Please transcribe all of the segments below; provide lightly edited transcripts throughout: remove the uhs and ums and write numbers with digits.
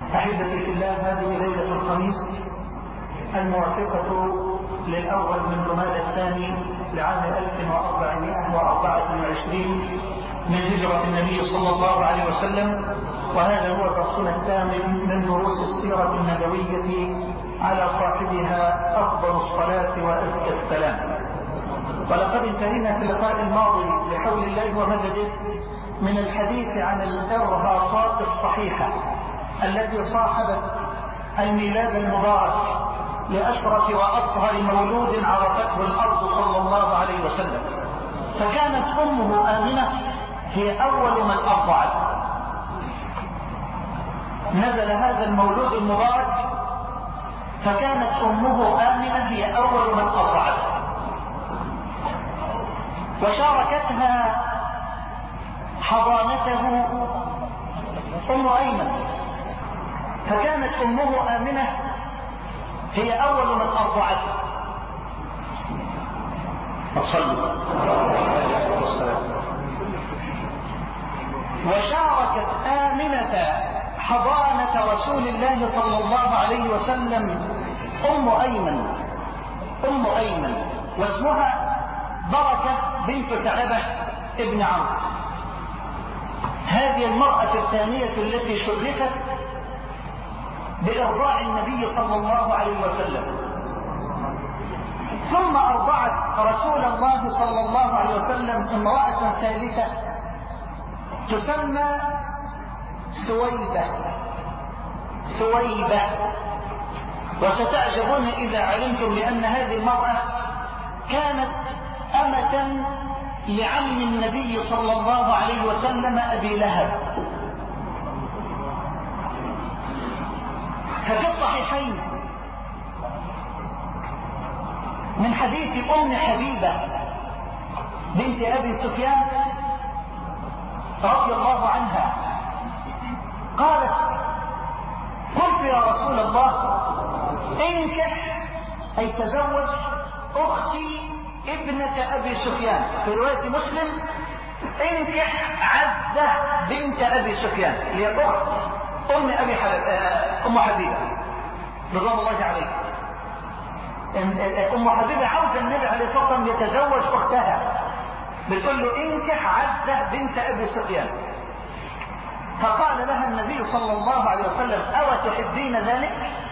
أحبتي في الله، هذه ليلة الخميس الموافقة للأول من جماد الثاني لعام 1424 من هجرة النبي صلى الله عليه وسلم، وهذا هو درسنا الثامن من دروس السيرة النبوية على صاحبها أفضل الصلاة وأزكى السلام. ولقد انتهينا في اللقاء الماضي بحول الله ومدده من الحديث عن الإرهاصات الصحيحة التي صاحبت الميلاد المبارك لأشرف وأطهر مولود عرفته الأرض صلى الله عليه وسلم، فكانت أمه آمنة هي أول من أرضعت. نزل هذا المولود المبارك فكانت أمه آمنة هي أول من أرضعت، وشاركتها حضانته أم أيمن، فكانت أمه آمنة هي أول من أرضعته. وشاركت آمنة حضانة رسول الله صلى الله عليه وسلم أم أيمن واسمها بركة بنت ثعلبة ابن عمرو. هذه المرأة الثانية التي شرفت بإرضاع النبي صلى الله عليه وسلم، ثم أرضعت رسول الله صلى الله عليه وسلم امرأة ثالثة تسمى ثويبة. وستعجبون إذا علمتم لأن هذه المرأة كانت أمة لعم النبي صلى الله عليه وسلم أبي لهب. ففي الصحيحين من حديث أم حبيبة بنت أبي سفيان رضي الله عنها قالت: قلت يا رسول الله انكح أي تزوج أختي ابنة أبي سفيان، في رواية مسلم انكح عزة بنت أبي سفيان، هي أخت أم حبيبة رضوان الله عليه. أم حبيبة عاوزة النبي عليه الصلاة والسلام يتزوج أختها، بتقول له انكح عزة بنت أبي سفيان. فقال لها النبي صلى الله عليه وسلم: أو تحبين ذلك؟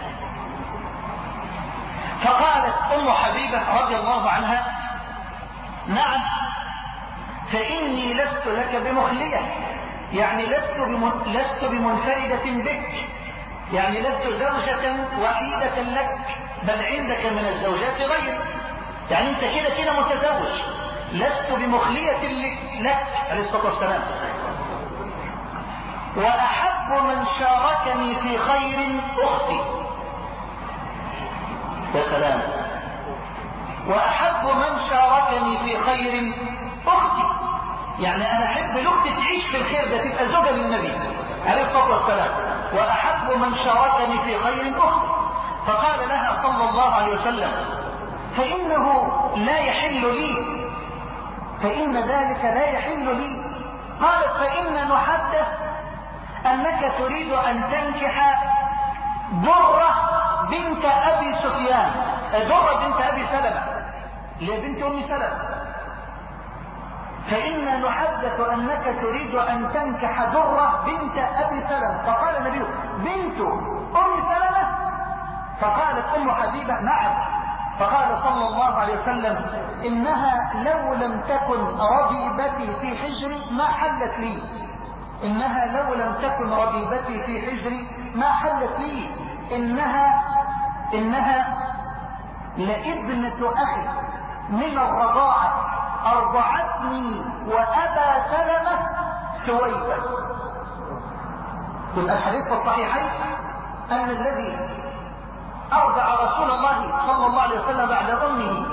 فقالت أم حبيبة رضي الله عنها: نعم، فإني لست لك بمخلية، يعني لست بمنفردة بك، يعني لست زوجة وحيدة لك، بل عندك من الزوجات غير، يعني انت كده متزوج، لست بمخلية لك عليه الصلاة والسلام. وأحب من شاركني في خير أختي. يا سلام. وأحب من شاركني في خير أختي، يعني أنا أحب الأخت تعيش في الخير ده، تبقى زوجة للنبي عليه الصلاة والسلام. وأحب من شاركني في خير أختي. فقال لها صلى الله عليه وسلم: فإنه لا يحل لي، فإن ذلك لا يحل لي. قالت: فإن نحدث أنك تريد أن تنكح درة بنت أبي سفيان، درة بنت أبي سلمة اللي هي بنت أم سلمة. فإن نحدث أنك تريد أن تنكح درة بنت أبي سلمة. فقال النبي: بنت أم سلمة؟ فقالت أم حبيبة: نعم. فقال صلى الله عليه وسلم: إنها لو لم تكن ربيبتي في حجري ما حلت لي، إنها لو لم تكن ربيبتي في حجري ما حلت لي، إنها لابنة أخي من الرضاعة، أرضعتني وأبا سلمة ثويبة. الحديث في الصحيحين أن الذي أرضع رسول الله صلى الله عليه وسلم بعد أمه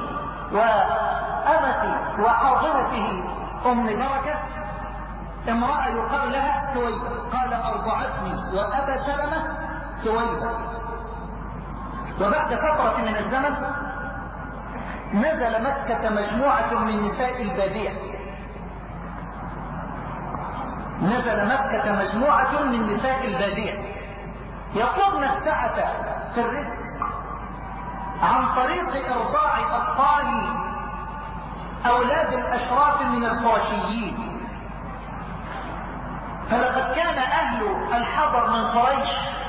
وأمته وحاضنته أم بركة امرأة يقال لها ثويبة، قال: أرضعتني وأبا سلمة ثويبة. وبعد فترة من الزمن نزل مكة مجموعة من نساء البادية، نزل مكة مجموعة من نساء البادية يطلبن السعة في الرزق عن طريق إرضاع أطفال أولاد الأشراف من القرشيين. فلقد كان أهل الحضر من قريش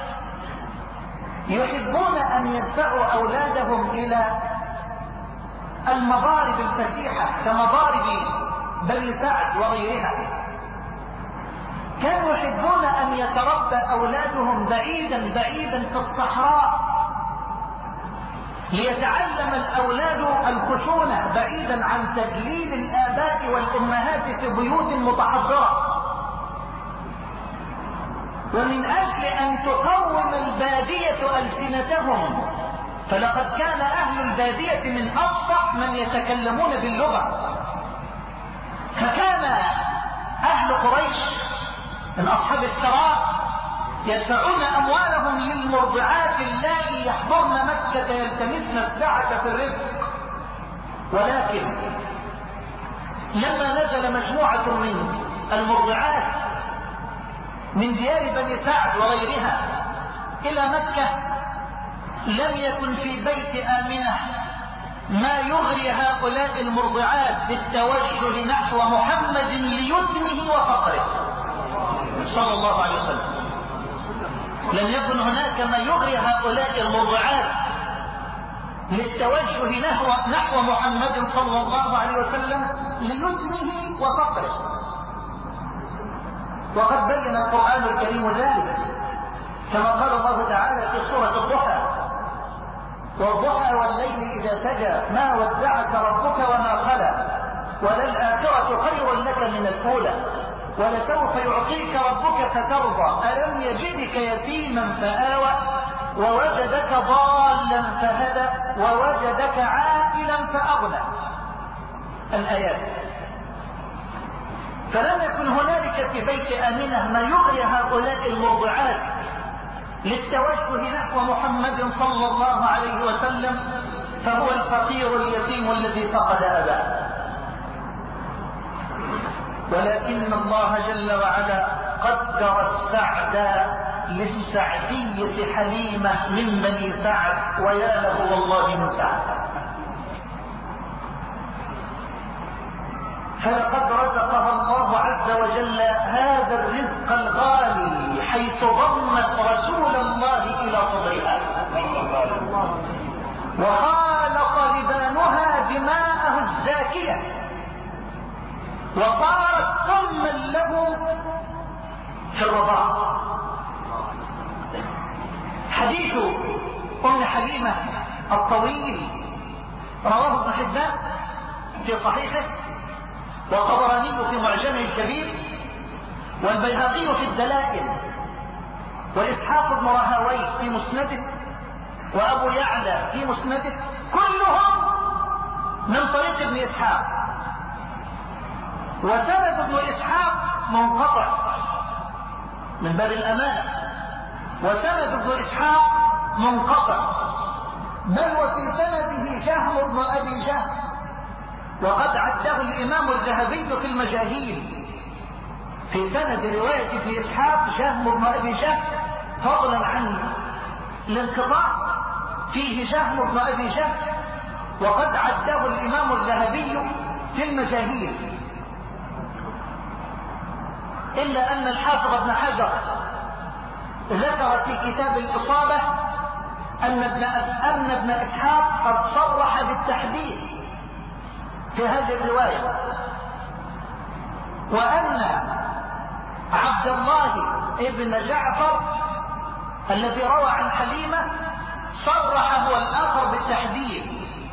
يحبون أن يدفعوا أولادهم إلى المضارب الفسيحة كمضارب بني سعد وغيرها. كانوا يحبون أن يتربى أولادهم بعيدا بعيدا في الصحراء ليتعلم الأولاد الخشونة بعيدا عن تدليل الآباء والأمهات في بيوت متحضرة. ومن أجل أن تقوم البادية ألسنتهم، فلقد كان أهل البادية من أفصح من يتكلمون باللغة. فكان أهل قريش من أصحاب الثراء يدفعون أموالهم للمرضعات اللائي يحضرن مكة يلتمسن السعة في الرزق. ولكن لما نزل مجموعة من المرضعات من ديار بني سعد وغيرها إلى مكة لم يكن في بيت آمنة ما يغري هؤلاء المرضعات بالتوجه نحو محمد ليتمه وفقره صلى الله عليه وسلم. لم يكن هناك ما يغري هؤلاء المرضعات للتوجه نحو محمد صلى الله عليه وسلم ليتمه وفقره. وقد بين القرآن الكريم ذلك كما قال الله تعالى في سورة الضحى: والضحى والليل إذا سجى ما ودعك ربك وما قلى وللآخرة خير لك من الأولى ولسوف يعطيك ربك فترضى ألم يجدك يتيما فآوى ووجدك ضالا فهدى ووجدك عائلا فأغنى. الآيات. فلم يكن هنالك في بيت آمنة ما يغري هؤلاء المرضعات للتوجه نحو محمد صلى الله عليه وسلم، فهو الفقير اليتيم الذي فقد أباه. ولكن الله جل وعلا قدر السعد للسعدية حليمة من بني سعد، ويا له والله من سعد. فلقد رزقها الله عز وجل هذا الرزق الغالي حيث ضمت رسول الله إلى صدرها وخالط لبانها دماءه الزاكية وصارت أما له في الرضاع. حديث أم حليمة الطويل رواه ابن حبان في صحيحه والطبراني في معجمه الكبير والبيهقي في الدلائل وإسحاق بن راهويه في مسنده وأبو يعلى في مسنده، كلهم من طريق ابن إسحاق. وسند ابن إسحاق منقطع من باب الأمانة، وسند ابن إسحاق منقطع، بل وفي سنده شهم بن أبي جهم، وقد عده الإمام الذهبي في المجاهيل في سند رواية ابن إسحاق شهم بن أبي جهم، فضلا عن الانقطاع فيه شهم بن أبي جهم، وقد عده الإمام الذهبي في المجاهيل. إلا أن الحافظ ابن حجر ذكر في كتاب الإصابة أن ابن إسحاق قد صرح بالتحديد في هذه الرواية، وأن عبد الله ابن جعفر الذي روى عن حليمة صرح هو الآخر بالتحديد.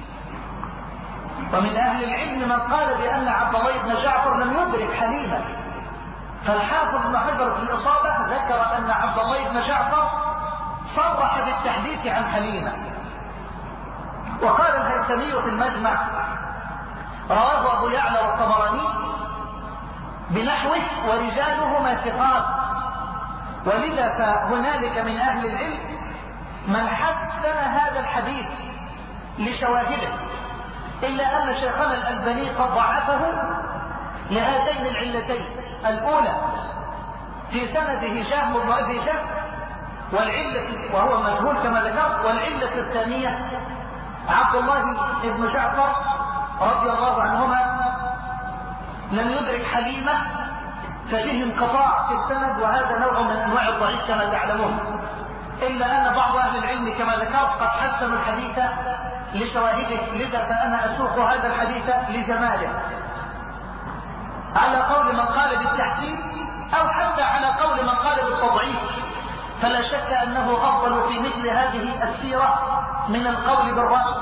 ومن أهل العلم من قال بأن عبد الله بن جعفر لم يدرك حليمة، فالحافظ ابن حجر في الإصابة ذكر أن عبد الله بن جعفر صرح بالتحديث عن حليمة. وقال الهيثمي في المجمع رواه أبو يعلى والطبراني بنحوه ورجالهما ثقات، ولذا فهنالك من أهل العلم من حسن هذا الحديث لشواهده، إلا أن شيخنا الألباني قد ضعفه لهاتين العلتين: الأولى في سنده جهم بن أبي جهم، والعلة وهو مجهول كما ذكرت. والعلة الثانية عبد الله بن جعفر رضي الله عنهما لم يدرك حليمة ففيه انقطاع في السند، وهذا نوع من انواع الضعيف كما تعلمون، الا ان بعض اهل العلم كما ذكرت قد حسنوا الحديث لشواهده، لذا فانا اسوق هذا الحديث لجماله على قول من قال بالتحسين او حتى على قول من قال بالتضعيف، فلا شك انه افضل في مثل هذه السيره من القول بالرأي.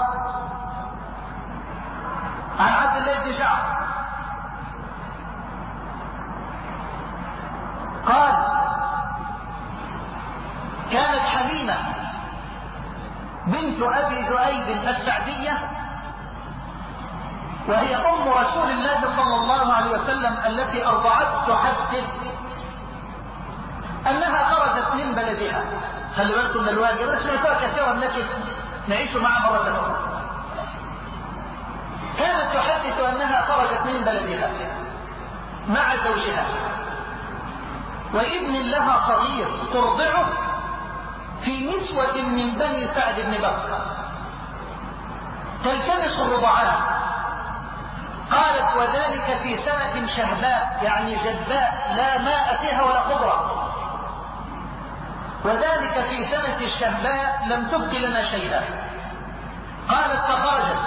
عن عبد الله بن جعفر قال كانت حليمة بنت أبي ذؤيب السعدية وهي أم رسول الله صلى الله عليه وسلم التي أرضعته تحدث أنها خرجت من بلدها. خلي بالكم من الواجب، سمعتها كثيرا لكن نعيش معها مرة أخرى. كانت تحدث أنها خرجت من بلدها مع زوجها وابن لها صغير ترضعه في نسوة من بني سعد بن بكر تلتمس الرضعان. قالت وذلك في سنة شهباء يعني جدباء لا ماء فيها ولا خضرة، وذلك في سنة الشهباء لم تبق لنا شيئا. قالت فخرجت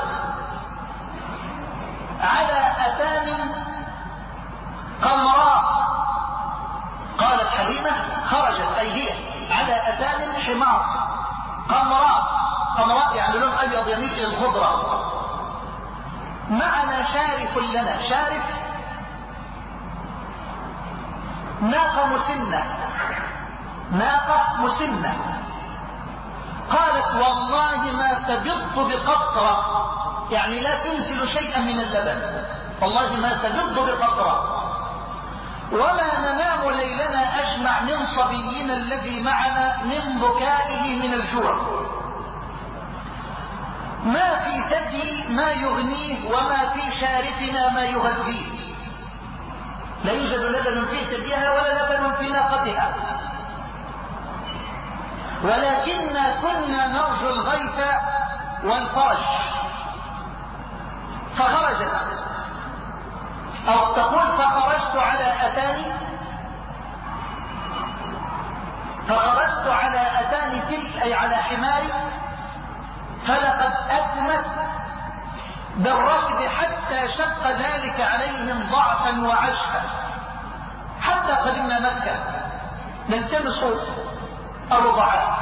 على أتان قمراء. قالت حليمة خرجت أي هي على أتان حمار قمراء، قمراء يعني لون أبيض يميل إلى الخضرة. معنا شارف لنا، شارف ناقة مسنة، ناقة مسنة. قالت والله ما تبض بقطرة، يعني لا تنزل شيئا من اللبن، والله ما تبض بقطرة، وما ننام ليلنا أجمع من صبينا الذي معنا من بكائه من الجوع، ما في ثدي ما يغنيه وما في شارفنا ما يغذيه، لا يوجد لبن في ثديها ولا لبن في ناقتها، ولكننا كنا نرجو الغيث والفرش. فخرجت أو تقول فخرجت على أتاني، فخرجت على أتاني تلك أي على حماري، فلقد أتمت بالركب حتى شق ذلك عليهم ضعفا وعشفا، حتى قدمنا مكة نلتمس الرضعات.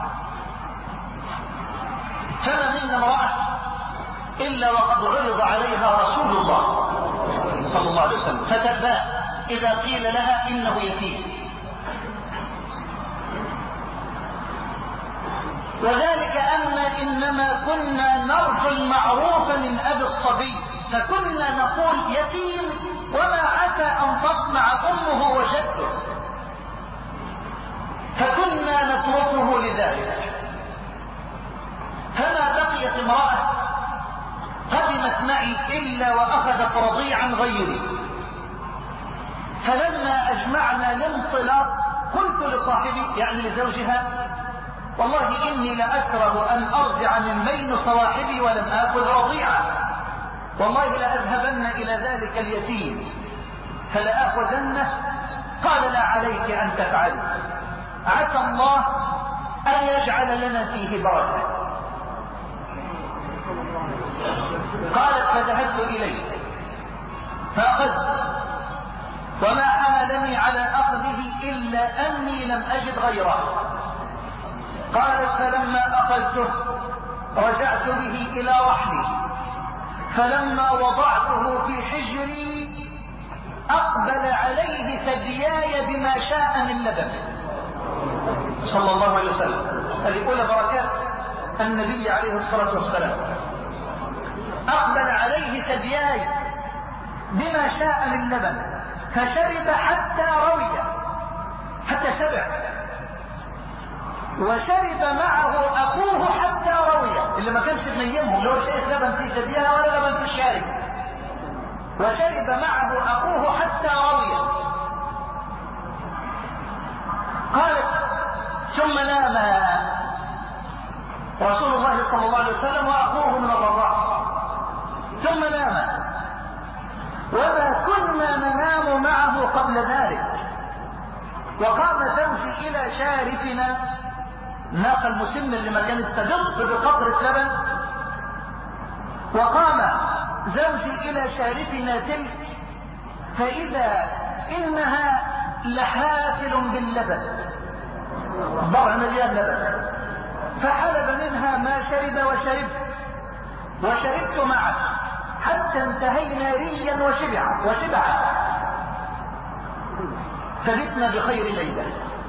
فما منا امرأة إلا وقد عرض عليها رسول الله صلى الله عليه وسلم فتباء إذا قيل لها إنه يتيم. وذلك أن إنما كنا نرجو المعروف من أبي الصبي، فكنا نقول يتيم وما عسى أن تصنع أمه وجده، فكنا نتركه لذلك. فما بقيت امرأة قدمت معي إلا وأخذت رضيعا غيري، فلما أجمعنا الانطلاق قلت لصاحبي يعني لزوجها والله إني لأكره أن أرجع من بين صواحبي ولم آكل رضيعا، والله لأذهبن إلى ذلك اليتيم فلآخذنه. قال لا عليك أن تفعل، عسى الله أن يجعل لنا فيه بركة. قالت فذهبت إليه فأخذت، وما حملني على أخذه إلا أني لم أجد غيره. قالت فلما أخذته رجعت به إلى رحلي، فلما وضعته في حجري أقبل عليه ثدياي بما شاء من لبن صلى الله عليه وسلم. هذه أولى بركات النبي عليه الصلاة والسلام. أقبل عليه ثدياي بما شاء من لبن فشرب حتى روي، حتى شبع، وشرب معه أخوه حتى روي، اللي ما كانش بنيمهم لو شرب لبن في ثديها ولا لبن في الشارب، وشرب معه أخوه حتى روي. قالت ثم نام رسول الله صلى الله عليه وسلم وأخوه من الرضاعة، ثم نام، وما كنا ننام معه قبل ذلك. وقام زوجي إلى شارفنا، الناقة المسنة اللي ما كانت تدق بقطرة لبن، وقام زوجي إلى شارفنا تلك، فإذا إنها لحافل باللبن، ضرع مليان لبن، فحلب منها ما شرب وشربت معه حتى انتهينا ريا وشبعا فبتنا بخير ليلة.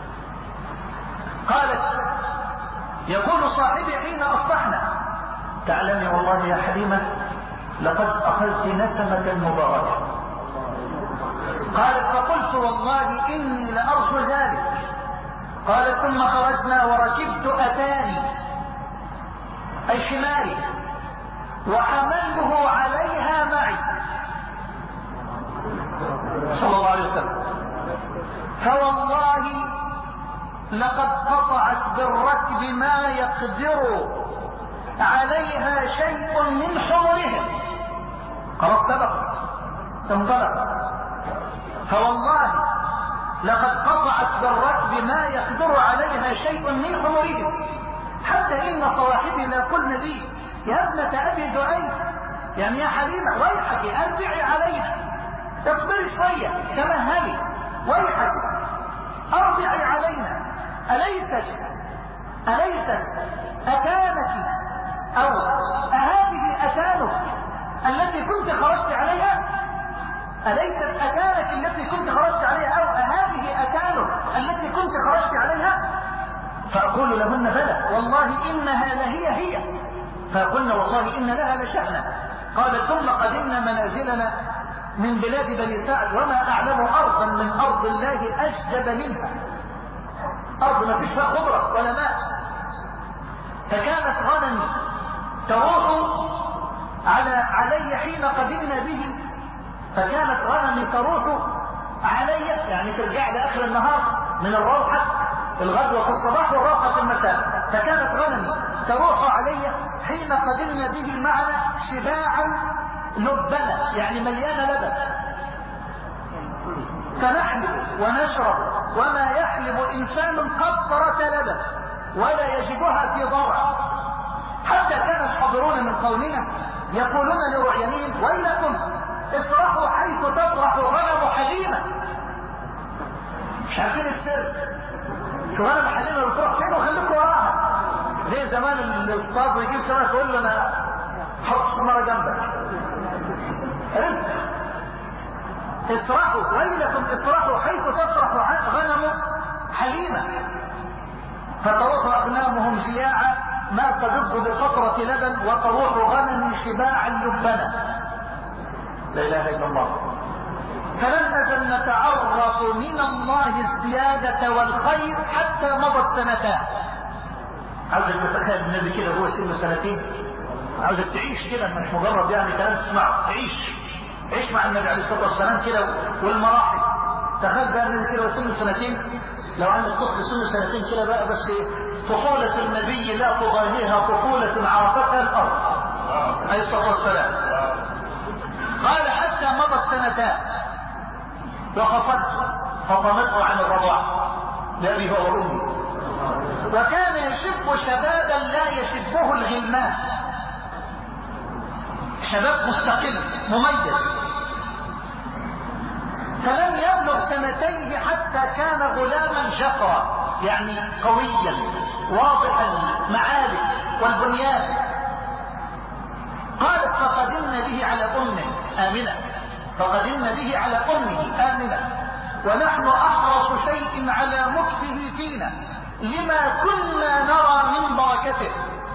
قالت يقول صاحبي حين أصبحنا: تعلمي والله يا حليمة لقد أخذت نسمة مباركة. قالت فقلت والله إني لأرجو ذلك. قالت ثم خرجنا وركبت أتاني أي حماري وحملته عليها معي صلى الله عليه وسلم، فوالله لقد قطعت بالركب ما يقدر عليها شيء من حمرهم. خلاص سبق انطلق. فوالله لقد قطعت بالركب ما يقدر عليها شيء من حمرهم، حتى إن صواحبي لا قلن لي: يا ابنة أبي دعيء، يعني يا حليمة ويحك أرجعي علينا، اصبري شوية، تمهلي، ويحك أرجعي علينا، أليست أتانك أو أهذه أتانك التي كنت خرجت عليها؟ أليست أتانك التي كنت خرجت عليها أو أهذه أتانك التي كنت خرجت عليها؟ فأقول لهن: بلى والله إنها هي. فقلنا: والله إن لها لشأنا. قال: ثم قدمنا منازلنا من بلاد بني سعد، وما أعلم أرضا من أرض الله أجدب منها، أرض ما فيش فيها خضرة ولا ماء. فكانت غنمي تروح علي حين قدمنا به، فكانت غنمي تروح علي، يعني ترجع لآخر النهار من الروحة، الغدوة في الصباح والروحة في المساء. فكانت غنمي تروح علي حين قدمنا به معنا شباعا لبنا، يعني مليانة لبن، فنحلب ونشرب وما يحلب إنسان قطرة لبن ولا يجدها في ضرع، حتى كان الحاضرون من قومنا يقولون لرعيانهم: ويلكم اصرحوا حيث تطرح غنم حليمة. مش عارفين السر، شو غنم حليمة بتروح فين وخليكم وراها، زي زمان الاصطاد ويجيب سمك يقول له: انا حط السمرة جنبك، رزق. اصرحوا، ويلكم اصرحوا حيث تصرح غنم حليمة، فتروح أغنامهم جياعا ما تبض بقطرة لبن، وتروح غنمي شباعا لبنا. لا إله إلا الله. فلم نزل نتعرف من الله الزيادة والخير حتى مضت سنتان. عاوزك تتخيل النبي كده هو سنه سنتين، عاوزك تعيش كده، مش مجرد يعني كلام تسمعه، عيش مع النبي عليه الصلاة والسلام كده والمراحل. تخيل بقى النبي كده سنه سنتين، لو عندك طفل سنه سنتين كده بقى، بس طفولة النبي لا تضاهيها طفولة عرفتها الأرض عليه الصلاة والسلام. قال: حتى مضت سنتان فطمته عن الرضاعة لأبي هو وأمي، وكان يشب شبابا لا يشبه الغلمان، شباب مستقل مميز. فلم يبلغ سنتين حتى كان غلاما جفرا، يعني قويا واضح المعالي والبنيان. قالت: فقدمنا به على أمه آمنة، ونحن أحرص شيء على مكثه فينا لما كنا نرى من بركته.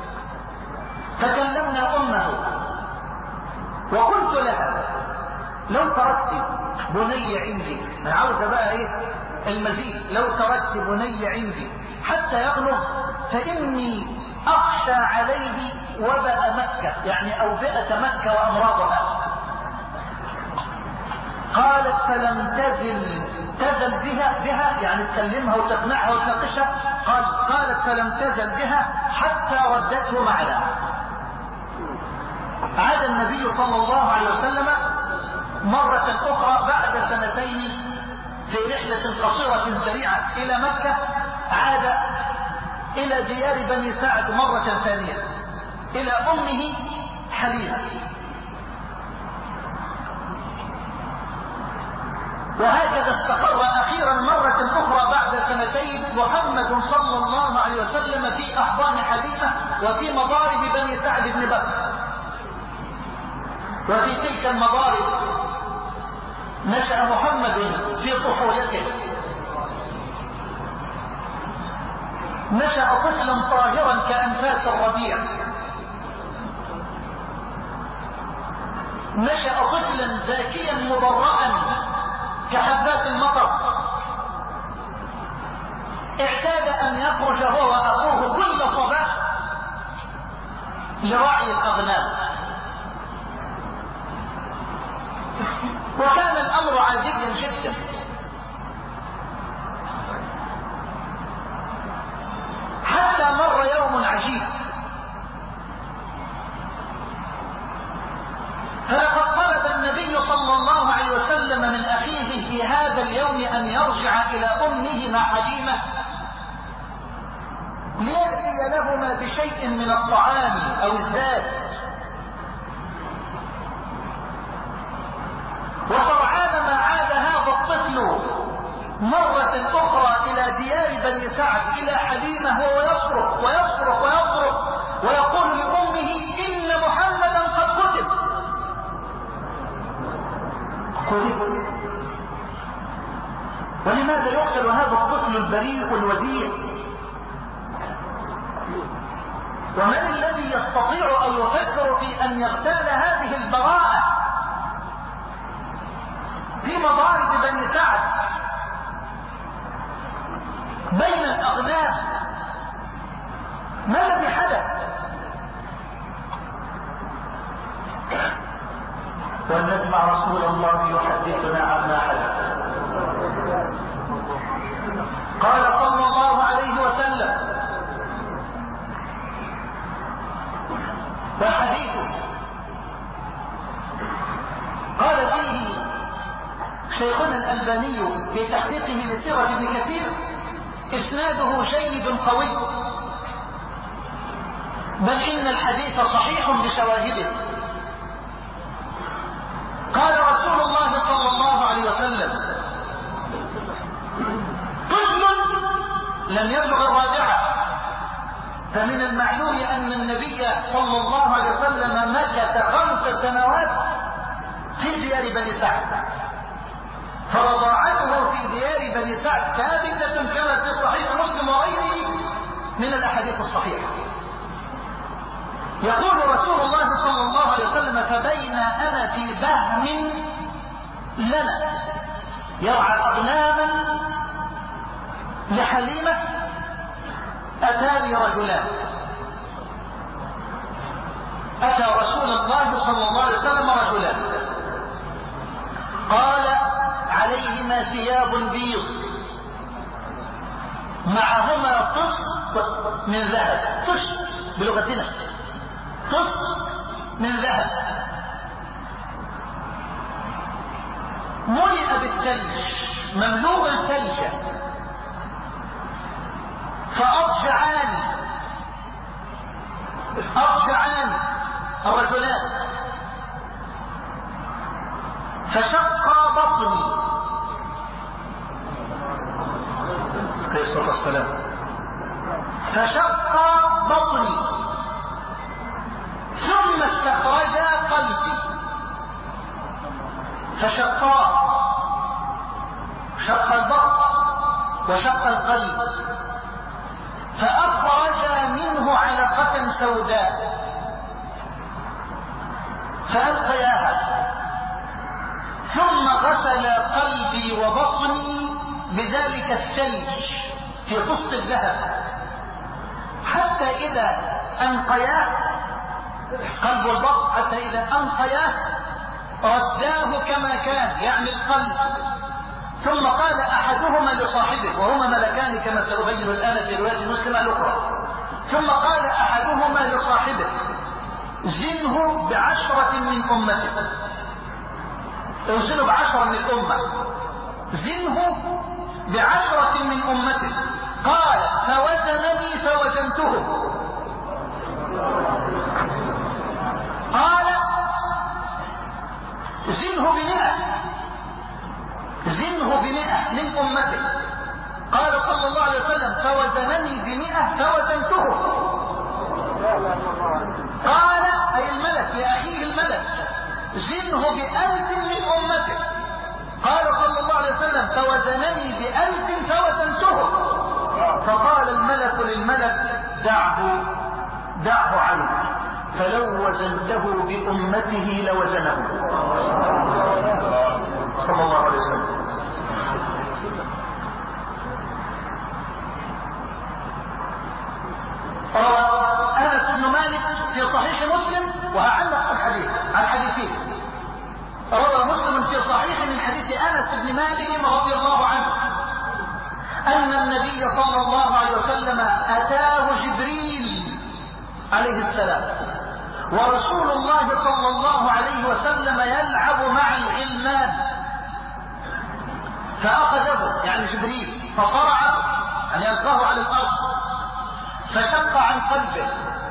فكلمنا أمه وقلت لها: لو تركت بني عندي، أنا عاوزة بقى المزيد، لو تركت بني عندي حتى يبلغ فإني أخشى عليه وباء مكة، يعني أوبئة مكة وأمراضها. قالت فلم تزل بها يعني تكلمها وتقنعها وتناقشها. قالت فلم تزل بها حتى ردته معنا. عاد النبي صلى الله عليه وسلم مرة أخرى بعد سنتين في رحلة قصيرة سريعة إلى مكة. عاد إلى ديار بني سعد مرة ثانية إلى أمه حليمة. وهكذا استقر أخيرا مرة أخرى بعد سنتين محمد صلى الله عليه وسلم في أحضان حليمة وفي مضارب بني سعد بن بكر. وفي تلك المضارب نشأ محمد في طفولته، نشأ طفلا طاهرا كأنفاس الربيع، نشأ طفلا زاكيا مبرأ كحبات المطر. اعتاد أن يخرج هو وأخوه كل صباح لرعي الأغنام، وكان الأمر عاديا جدا. حتى مر يوم عجيب، فلقد طلب النبي صلى الله عليه وسلم من أخيه في هذا اليوم أن يرجع إلى أمه مع حليمة ليأتي لهما بشيء من الطعام أو الزاد. وسرعان ما عاد هذا الطفل مرة أخرى إلى ديار بني سعد إلى حليمة وهو يصرخ ويصرخ ويصرخ ويقول لأمه إن محمدا قد قتل. ولماذا يقتل هذا الطفل البريء الوديع؟ ومن الذي يستطيع أن يفكر في أن يغتال هذه البراءة في مضارب بني سعد بين الأغنام؟ ما الذي حدث؟ ولنسمع رسول الله يحدثنا عما حدث. قال صلى الله عليه وسلم وحديثه قال فيه شيخنا الألباني في تحقيقه لسيرة ابن كثير إسناده جيد قوي، بل إن الحديث صحيح بشواهده. قال رسول الله صلى الله عليه وسلم طفل لم يبلغ الرابعة، فمن المعلوم أن النبي صلى الله عليه وسلم مكث 5 سنوات في ديار بني سعد، فرضاعته في ديار بني سعد ثابتة كما في صحيح مسلم وغيره من الأحاديث الصحيحة. يقول رسول الله صلى الله عليه وسلم فبين أنا في بهم لنا يرعى أغناما لحليمة أتاني رجلان. أتى رسول الله صلى الله عليه وسلم رجلان قال عليهما ثياب بيض معهما طس من ذهب، طس بلغتنا طس من ذهب ملئ بالثلج مملوء الثلج، فأضجعان الرجلان فشق بطني عليه الصلاة والسلام، فشق بطني ثم استخرجا قلبي فشقا، شق البطن وشق القلب، فأخرجا منه علقة سوداء فألقياها، ثم غسل قلبي وبطني بذلك الثلج في قسط الذهب حتى إذا أنقياه قلب البطن، حتى إذا أنقياه رداه كما كان يعني القلب. ثم قال احدهما لصاحبه، وهما ملكان كما سأبين الآن في رواية مسلم الأخرى. ثم قال احدهما لصاحبه زنه ب10 من امته، اوزنه ب10 من الامة، زنه ب10 من امته. قال فوزنني فوزنته. قال زنه ب100 من امته. قال صلى الله عليه وسلم فوزنني ب100 فوزنته. قال اي الملك لاخيه الملك زنه ب1000 من امته. قال صلى الله عليه وسلم فوزنني ب1000 فوزنته. فقال الملك للملك دعه عنه، فلو وزنته بأمته لوزنه صلى الله عليه وسلم. أنس بن مالك في صحيح مسلم، وهعلق عن حديثين. روى مسلم في صحيح من حديث أنس بن مالك رضي الله عنه أن النبي صلى الله عليه وسلم أتاه جبريل عليه السلام ورسول الله صلى الله عليه وسلم يلعب مع الغلمان، فأخذه يعني جبريل فصرعه يعني ألقاه على الأرض، فشق عن قلبه،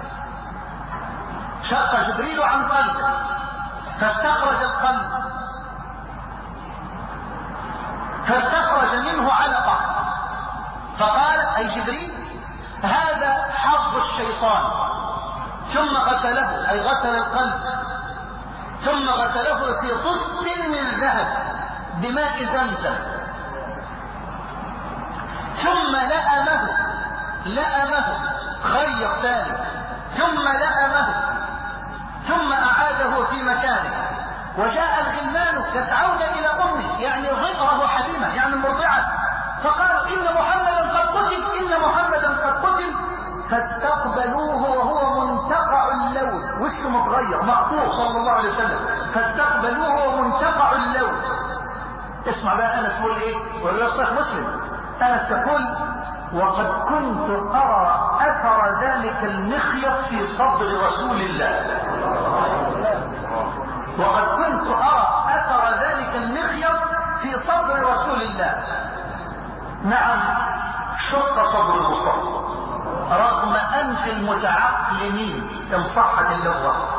شق جبريل عن قلبه فاستخرج القلب، فاستخرج منه علقة، فقال أي جبريل هذا حظ الشيطان. ثم غسله أي غسل القلب، ثم غسله في طست من ذهب بماء زمزم، ثم لأمه خيط ثاني، ثم لأمه، ثم أعاده في مكانه. وجاء الغلمان يسعون إلى أمه يعني ظهره حليمة يعني مرضعة، فقالوا إن محمدا قد قتل، إن محمدا قد قتل، فاستقبلوه وهو منتقع اللون، وشه متغير مقطوع صلى الله عليه وسلم، فاستقبلوه وهو منتقع اللون. اسمع بقى أنس يقول إيه؟ والرواية مسلم، أنس يقول وقد كنت أرى أثر ذلك المخيط في صدر رسول الله، وقد كنت أرى أثر ذلك المخيط في صدر رسول الله. نعم شق صدر المصطفى رغم أنف المتعقلين إن صحت اللغة.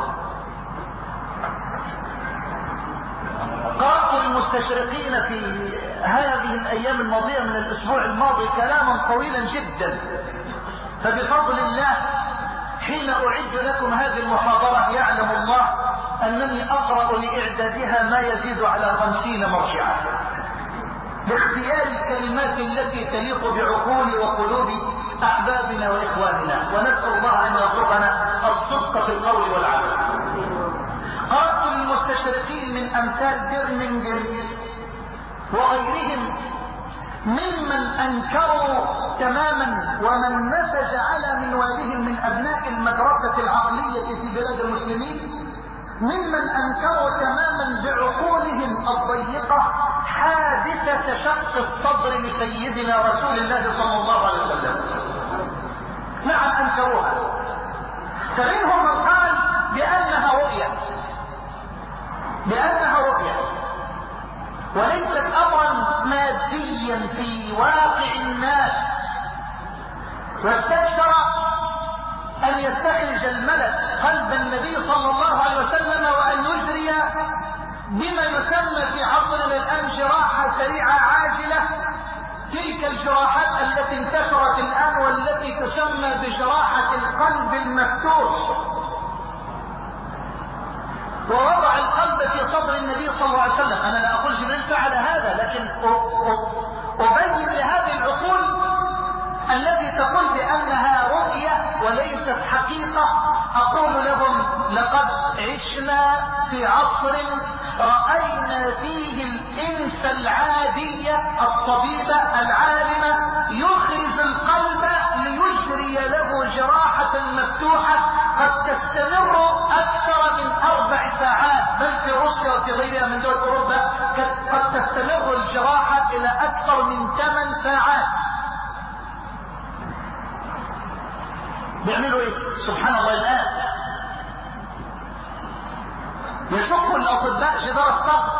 قرأت المستشرقين في هذه الأيام الماضية من الأسبوع الماضي كلاما طويلا جدا، فبفضل الله حين أعد لكم هذه المحاضرة يعلم الله أنني أقرأ لإعدادها ما يزيد على 50 مرجعا باختيار الكلمات التي تليق بعقول وقلوب أحبابنا وإخواننا، ونسأل الله أن يرزقنا الصدق في القول والعمل. قرأت للمستشرقين من أمثال برمنجر وغيرهم ممن أنكروا تماما ومن نسج على منوالهم من أبناء المدرسة العقلية في بلاد المسلمين، ممن أنكروا تماما بعقولهم الضيقة حادثة شق الصدر لسيدنا رسول الله صلى الله عليه وسلم. نعم أنكروها، فمنهم من قال بأنها رؤية وليست أمرا ماديا في واقع الناس، واستكثر أن يستخرج الملك قلب النبي صلى الله عليه وسلم وأن يجري بما يسمى في عصرنا الآن جراحة سريعة عاجلة، تلك الجراحات التي انتشرت الآن والتي تسمى بجراحة القلب المفتوح، ووضع القلب في صدر النبي صلى الله عليه وسلم. أنا لا أقول جبريل فعل هذا، لكن أبين لهذه العقول التي تقول بأنها رؤية وليست حقيقة، أقول لهم لقد عشنا في عصر رأينا فيه الإنس العادية الطبيبة العالمة يخرج القلب ليجري له جراحة جراحة مفتوحة قد تستمر أكثر من 4 ساعات، بل في روسيا وفي غيرها من دول أوروبا قد تستمر الجراحة إلى أكثر من 8 ساعات. بيعملوا إيه؟ سبحان الله. الآن يشق الأطباء جدار الصدر.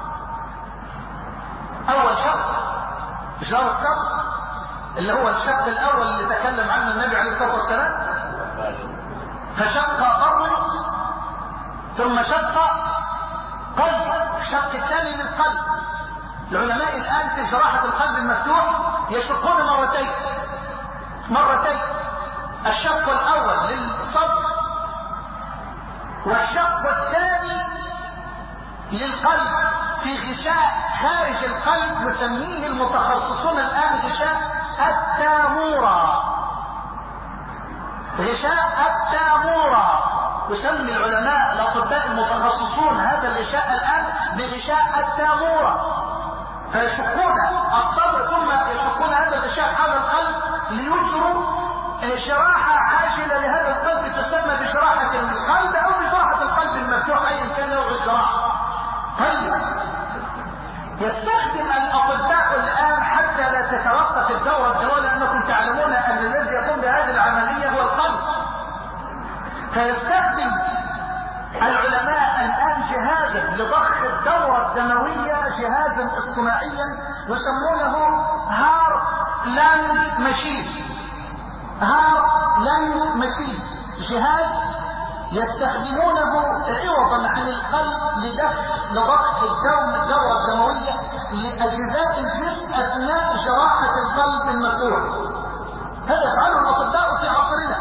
أول شق جدار الصدر اللي هو الشق الأول اللي تكلم عنه النبي عليه الصلاة والسلام، فشق بطن ثم شق قلب، الشق الثاني للقلب. العلماء الآن في جراحة القلب المفتوح يشقون مرتين، الشق الأول للصدر والشق الثاني للقلب في غشاء خارج القلب يسميه المتخصصون الآن غشاء التامورة. غشاء التامورة يسمي العلماء الأطباء المتخصصون هذا الغشاء الآن بغشاء التامورة، فيشقون الصدر ثم يشقون هذا الغشاء حول القلب ليجروا جراحة عاجلة لهذا القلب تسمى بجراحة القلب أو بجراحة القلب المفتوح أيا كان نوع الجراحة. طيب، يستخدم الأطباء الآن حتى لا تتوقف الدورة الدموية، لأنكم تعلمون أن الذي يقوم بهذه العملية هو القلب، فيستخدم العلماء الآن جهازا لضخ الدورة الدموية، جهازا اصطناعيا يسمونه هارت لاند ماشين. جهاز يستخدمونه عوضا عن القلب لضخ الدورة الدموية لأجزاء الجسم أثناء جراحة القلب المفتوح. هذا يفعله الأطباء في عصرنا.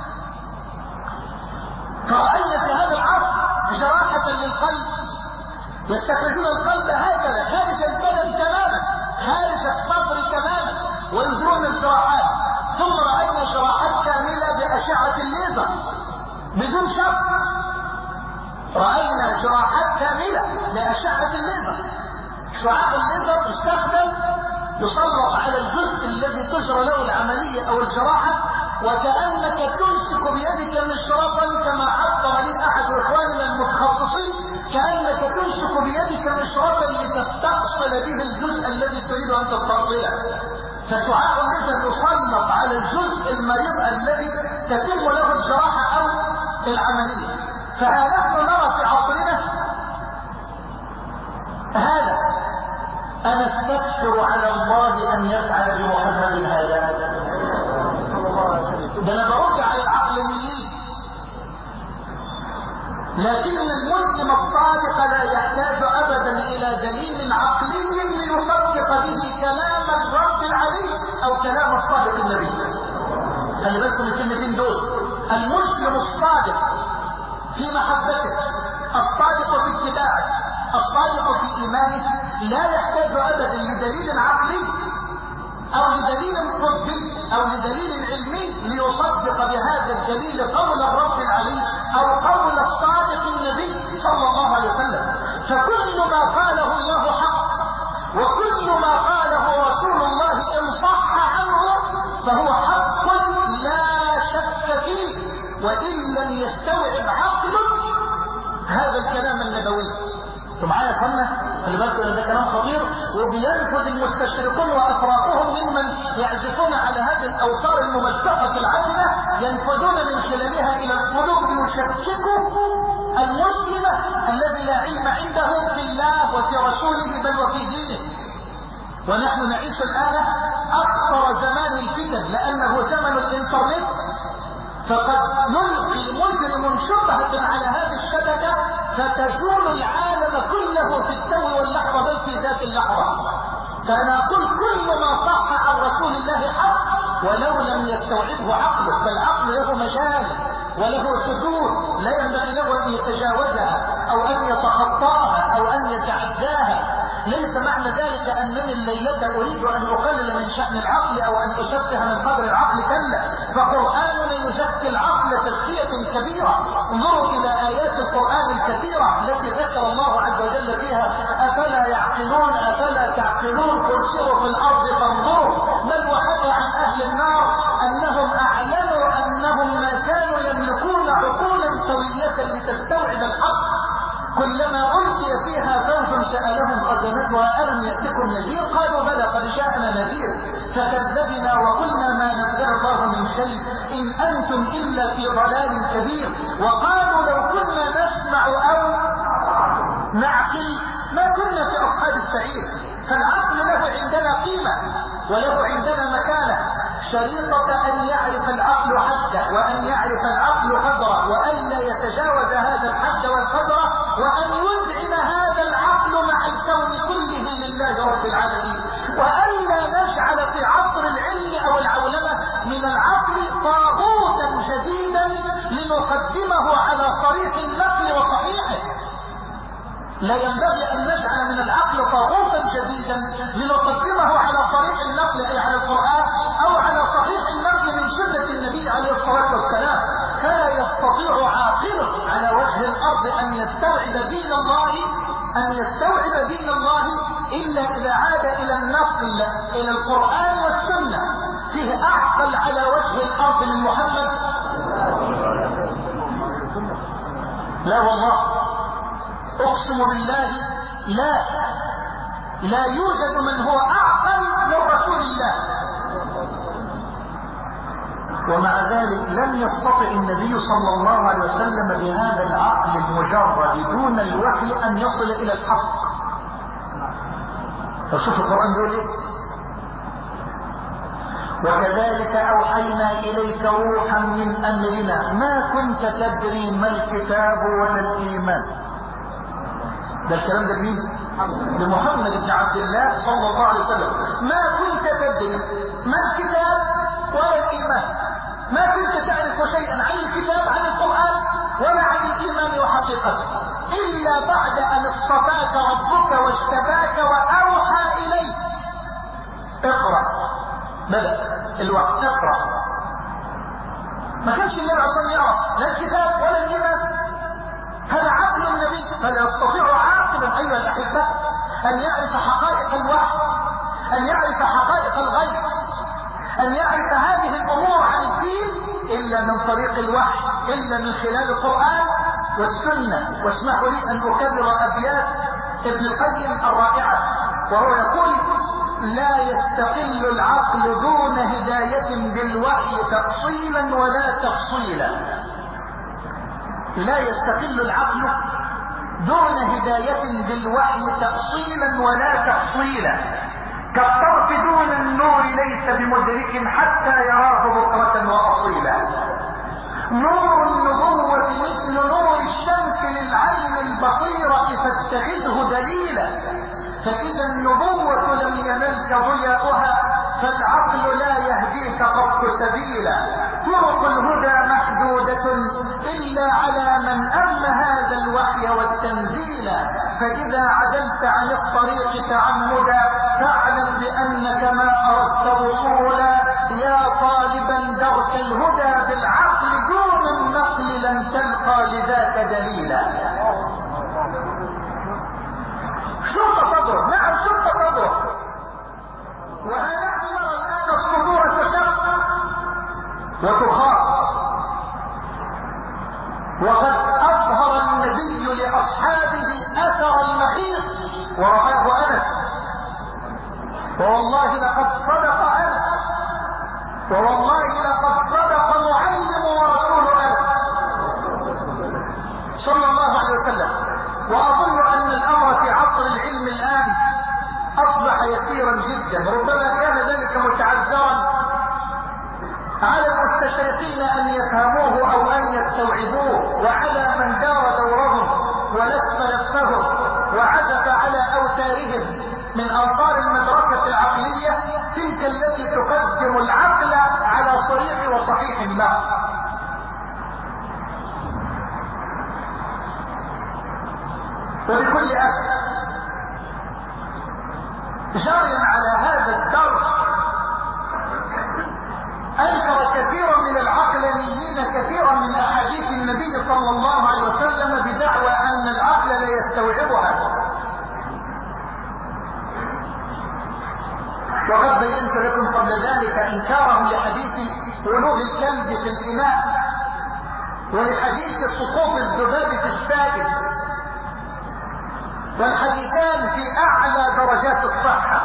فرأينا في هذا العصر جراحة للقلب يستخرجون القلب هكذا خارج البدن تماما، خارج الصدر تماما، ويجرون الجراحات. ثم رأينا جراحات كاملة بأشعة الليزر بدون شق. رأينا جراحات كاملة بأشعة الليزر. شعاع الليزر يسلط على الجزء الذي تجرى له العملية أو الجراحة، وكأنك تمسك بيدك مشرطا، كما عبر لي أحد إخواننا المتخصصين، كأنك تمسك بيدك مشرطا لتستأصل به الجزء الذي تريد أن تستأصله. فشعاع الليزر يسلط على الجزء المريض الذي تتم له الجراحة أو العملية. فها نحن نرى في عصرنا هذا. أنا استغفر على الله أن يفعل بمحمد هذا. ده أنا برد على العقلانيين. لكن المسلم الصادق لا يحتاج أبدا إلى دليل عقلي ليصدق به كلام الرب العلي أو كلام الصادق النبي. خلي بالكم الكلمتين دول. المسلم الصادق في محبته، الصادق في اتباعه، الصادق في إيمانه لا يحتاج أبدا لدليل عقلي أو لدليل طبي أو لدليل علمي ليصدق بهذا الدليل قول الرب العلي أو قول الصادق النبي صلى الله عليه وسلم. فكل ما قاله الله حق، وكل ما قاله رسول الله إن صح عنه فهو حق لا شك فيه، وإن لم يستوعب عقلك هذا الكلام النبوي. انتوا معايا يا اخوانا؟ خلي بالكم ان ده كلام خطير، وبينفذ المستشرقون وافراطهم ممن يعزفون على هذه الاوتار الممزقه العادله، ينفذون من خلالها الى القلوب ليشككوا المسلم الذي لا علم عنده في الله وفي رسوله بل وفي دينه. ونحن نعيش الان اخطر زمان الفتن، لانه زمن الانترنت، فقد يلقي مجرم شبهة على هذه الشبكة فتزول العالم كله في التو واللحظة بل في ذات اللحظة. فأنا أقول كل ما صح عن رسول الله حق ولو لم يستوعبه عقله، فالعقل له مجال وله حدود لا ينبغي له أن يتجاوزها أو أن يتخطاها أو أن يتعداها. ليس معنى ذلك أنني الليلة أريد أن أقلل من شأن العقل أو أن أسفه من قدر العقل، كلا، فقرآننا يزكي العقل تزكية كبيرة. انظروا إلى آيات القرآن الكثيرة التي ذكر الله عز وجل فيها أفلا يعقلون أفلا تعقلون قل سيروا في الأرض فانظروا. بل وحكى عن أهل النار أنهم أعلنوا أنهم ما لتستوعب الحق. كلما ألقي فيها فوج سألهم خزنتها ألم يأتكم نذير؟ قالوا بلى قد جاءنا نذير فكذبنا وقلنا ما نزل الله من شيء إن أنتم إلا في ضلال كبير. وقالوا لو كنا نسمع أو نعقل ما كنا في أصحاب السعير. فالعقل له عندنا قيمة وله عندنا مكانة. شريطة أن يعرف العقل حده وأن يعرف العقل قدره وأن لا يتجاوز هذا الحد والقدر وأن يذعن هذا العقل مع الكون كله لله رب العالمين. وأن لا نجعل في عصر العلم أو العولمة من العقل طاغوتا جديدا لنقدمه على صريح النقل وصحيحه. لا ينبغي أن نجعل من العقل طاغوتا جديدا لنقدمه على صريح النقل أي على القرآن أو على صحيح النقل من سنة النبي عليه الصلاة والسلام. فلا يستطيع عاقل على وجه الأرض أن يستوعب دين الله إلا إذا عاد إلى النقل إلى القرآن والسنة. فيه أعقل على وجه الأرض من محمد؟ لا والله، أقسم بالله لا يوجد من هو أعقل من رسول الله. ومع ذلك لم يستطع النبي صلى الله عليه وسلم بهذا العقل المجرد دون الوحي أن يصل إلى الحق. فشوف القرآن يقول إيه؟ وكذلك أوحينا إليك روحا من أمرنا ما كنت تدري ما الكتاب ولا الإيمان. ده الكلام ده مين؟ لمحمد بن عبد الله صلى الله عليه وسلم. ما كنت تدري ما الكتاب ولا الإيمان. ما كنت تعرف شيئا عن الكتاب عن القرآن ولا عن الإيمان وحقيقته إلا بعد أن اصطفاك ربك واجتباك وأوحى إليك. اقرأ. بدأ الوقت اقرأ. ما كانش النبي عليه الصلاة والسلام يعرف لا الكتاب ولا الإيمان. هذا عقل النبي. فلا يستطيع عاقل أيها الأحبة أن يعرف حقائق الوحي، أن يعرف حقائق الغيب، أن يعرف هذه الأمور عن الدين إلا من طريق الوحي، إلا من خلال القرآن والسنة. واسمحوا لي أن أكرر أبيات ابن القيم الرائعة وهو يقول: لا يستقل العقل دون هداية بالوحي تأصيلا ولا تفصيلا. لا يستقل العقل دون هداية بالوحي تأصيلا ولا تفصيلا. كالطرف دون النور ليس بمدرك حتى يراه بكرة وأصيلا. نور النبوة مثل نور الشمس للعين البصيرة فاتخذه دليلا. فإذا النبوة لم ينلك ضياؤها فالعقل لا يهديك قط سبيلا. طرق الهدى محدودة إلا على من أم هذا الوحي والتنزيل. فإذا عدلت عن الطريق تعمدا فاعلم بأنك ما أردت وصولا. يا طالبا درك الهدى بالعقل دون النقل لن تلقى لذاك دليلا. شق صدره، نعم شق صدره. وها نحن نرى الآن الصدور تشق وتخاط. وقد أظهر النبي لأصحابه أثر المخيط ورآه أنس. ووالله لقد صدق أنس، ووالله لقد صدق معلم ورسول أنس صلى الله عليه وسلم. وأظن أن الأمر في عصر العلم الآن أصبح يسيرا جدا. ربما كان ذلك متعذرا على المستشرقين أن يفهموه أو أن يستوعبوه، وعلى من دار دورهم ولف لفهم وعزف على أوتارهم من أنصار المدرسة العقلية تلك التي تقدم العقل على صريح وصحيح النقل. وبكل أسف جاريا على هذا الدرب أنكر كثيرا من العقلانيين كثيرا من أحاديث النبي صلى الله عليه وسلم بدعوى أن العقل لا يستوعبها. وقد بينت لكم قبل ذلك إنكارهم لحديث ولوغ الكلب في الإناء ولحديث سقوط الذباب في السائل، والحديثان في اعلى درجات الصحة.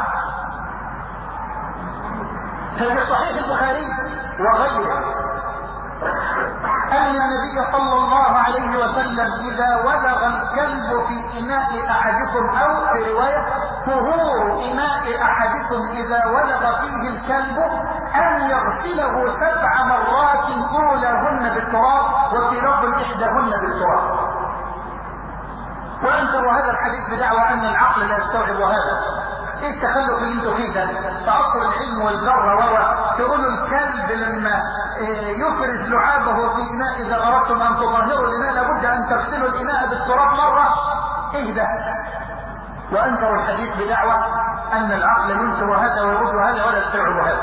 ففي صحيح البخاري وغيره أن النبي صلى الله عليه وسلم إذا ولغ الكلب في إناء أحدكم، أو في رواية طهور إناء أحدكم إذا ولغ فيه الكلب أن يغسله 7 مرات أولاهن بالتراب، وفي لفظ إحداهن بالتراب. وأنكروا هذا الحديث بدعوى أن العقل لا يستوعب هذا. ايه التخلف اللي انتوا فيه ده؟ تعصر العلم والذره تقولوا الكلب لما يفرز لعابه في اناء اذا اردتم ان تطهروا الاناء لابد ان تغسلوا الاناء بالتراب مره. ايه ده؟ وانكروا الحديث بدعوى ان العقل ينكر هذا ويرد هذا ولا يستوعب هذا.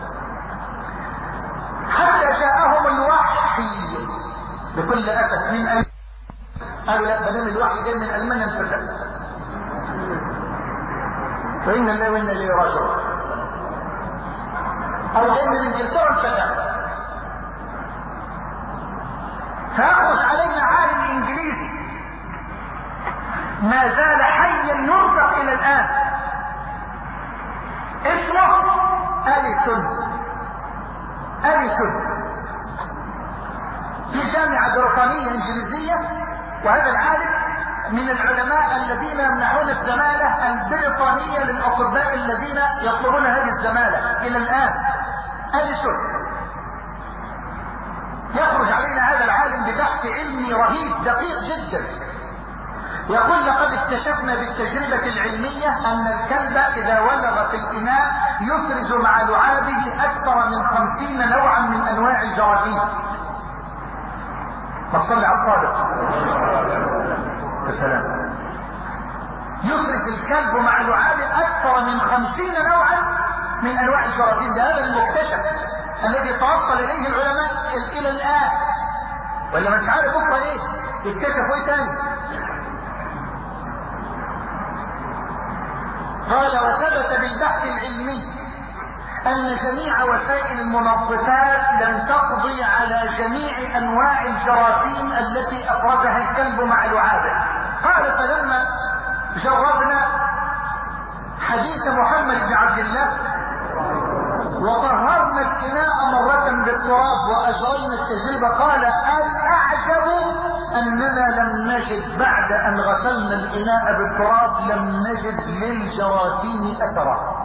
حتى جاءهم الوحي بكل اسف من ألمانيا. قالوا لا، بدل الوحي جاي من المانيا نصدق. وإن الله وإن إليه راجعون. أو جاي من إنجلترا نصدق. فيخرج علينا عالم إنجليزي ما زال حيا يرزق إلى الآن، اسمه أليسون في جامعة بريطانية إنجليزية. وهذا العالم من العلماء الذين يمنحون الزمالة البريطانية للأطباء الذين يطلبون هذه الزمالة إلى الآن. أليسون يخرج علينا هذا العالم ببحث علمي رهيب دقيق جدا. يقول لقد اكتشفنا بالتجربة العلمية أن الكلب إذا ولغ في الإناء يفرز مع لعابه أكثر من 50 نوعا من أنواع الجراثيم. فصلي على الصادق. السلام. يفرز الكلب مع لعابه أكثر من 50 نوعا من أنواع الجراثيم. ده هذا المكتشف الذي توصل إليه العلماء إلى الآن. ولا مش عارف بكرة إيه يكتشفوا إيه تاني. قال وثبت بالبحث العلمي أن جميع وسائل المنظفات لم تقضي على جميع أنواع الجراثيم التي أفرزها الكلب مع لعابه. قال فلما جربنا حديث محمد بن عبد الله وطهرنا الإناء مرة بالتراب وأجرينا التجربة، قال الأعجب أننا لم نجد بعد أن غسلنا الإناء بالتراب لم نجد للجراثيم أثرا.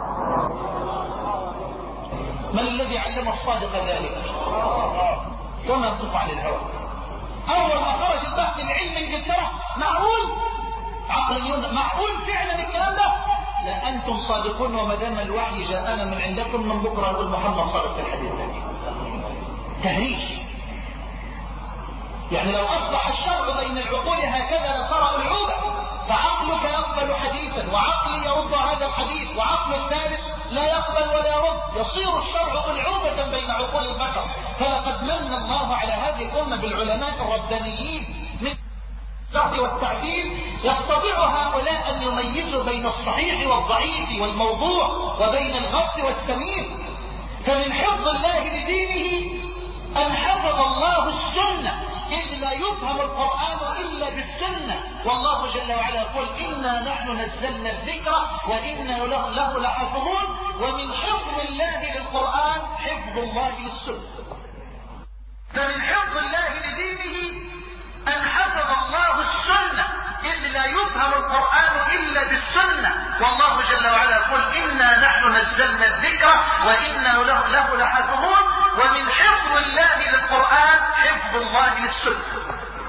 من الذي علم الصادق ذلك؟ وما ينطق عن الهوى. اول ما خرج البحث العلمي انجلترا، معقول عقليون، معقول فعلا الكلام ده؟ لا انتم صادقون، وما دام الوحي جاءنا من عندكم من بكره يقول محمد صادق في الحديث ده. تهريج. يعني لو اصبح الشرع بين العقول هكذا لصار العوبه، فعقلك يقبل حديثا وعقلي يرد هذا الحديث وعقل الثالث لا يقبل ولا يرد، يصير الشرع ألعوبة بين عقول البشر. فلقد من الله على هذه الأمة بالعلماء الربانيين من الجرح والتعديل، يستطيع هؤلاء أن يميزوا بين الصحيح والضعيف والموضوع وبين الغث والسمين. فمن حفظ الله لدينه أن حفظ الله السنة، إذ لا يفهم القرآن إلا بالسنة. والله جل وعلا يقول إنا نحن نزلنا الذكر وإنا له لحافظون. ومن حفظ الله للقرآن حفظ الله للسنة. فمن حفظ الله لدينه أن حفظ الله السنة، إذ لا يفهم القرآن إلا بالسنة. والله جل وعلا يقول إنا نحن نزلنا الذكر وإنا له لحافظون. ومن حفظ الله للقرآن حفظ الله للسنة.